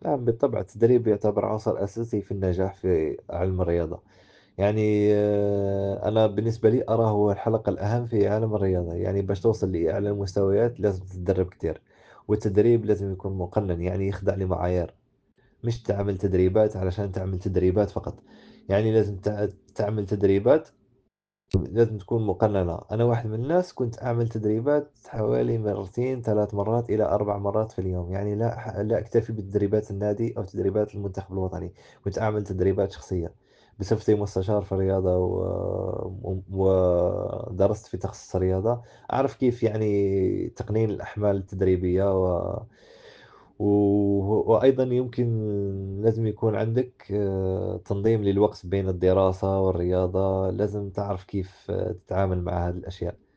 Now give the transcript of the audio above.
نعم بالطبع التدريب يعتبر عنصر أساسي في النجاح في علم الرياضة. يعني أنا بالنسبة لي أراه هو الحلقة الأهم في عالم الرياضة. يعني باش توصل لأعلى المستويات لازم تتدرب كتير، والتدريب لازم يكون مقنن، يعني يخضع لمعايير، مش تعمل تدريبات علشان تعمل تدريبات فقط. يعني لازم تعمل تدريبات لازم تكون مقننة. أنا واحد من الناس كنت أعمل تدريبات حوالي مرتين 3 مرات إلى 4 مرات في اليوم. يعني لا أكتفي بتدريبات النادي أو تدريبات المنتخب الوطني، كنت أعمل تدريبات شخصية بصفتي مستشار في الرياضة، ودرست في تخصص الرياضة. أعرف كيف يعني تقنين الأحمال التدريبية وأيضا يمكن لازم يكون عندك تنظيم للوقت بين الدراسة والرياضة. لازم تعرف كيف تتعامل مع هذه الأشياء.